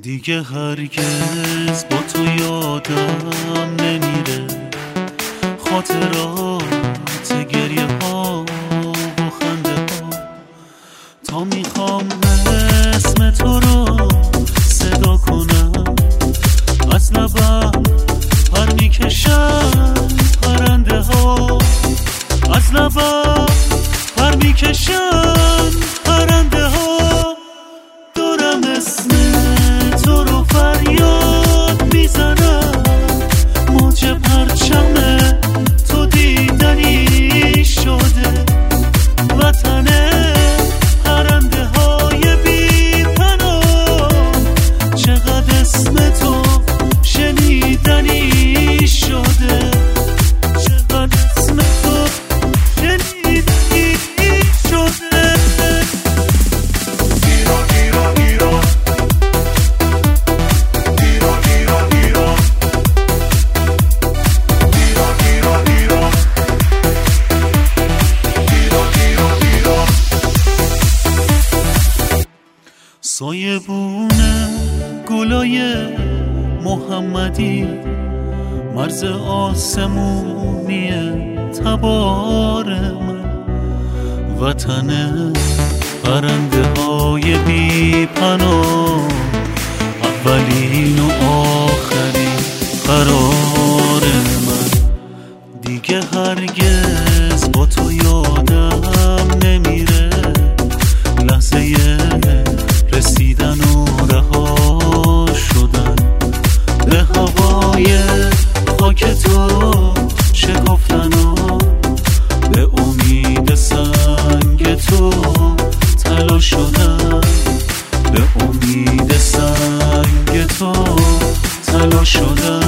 دیگه هرگز با تو یادم نمیره خاطرات گریه ها و خنده ها تا میخوام اسم تو رو صدا کنم از لبم پر میکشن پرنده ها از لبم پر میکشن پرنده ها دارم اسم تو رو فریاد میزنم موج پرچم تو دیدنی شده وطن پرنده های بی پناه چقدر اسم تو شنیدنی شده چقدر اسم تو شنیدنی شده سایبونه گلای محمدی مرز آسمونی تبار من وطن پرنده های بی پناه اولین و آخرین قرار من دیگه هرگز با تو یادم نمیره لحظه رسیدن و رها شدن به هوای خاک تو شکفتن و به امید سنگ تو طلا شدن به امید سنگ تو طلا شدن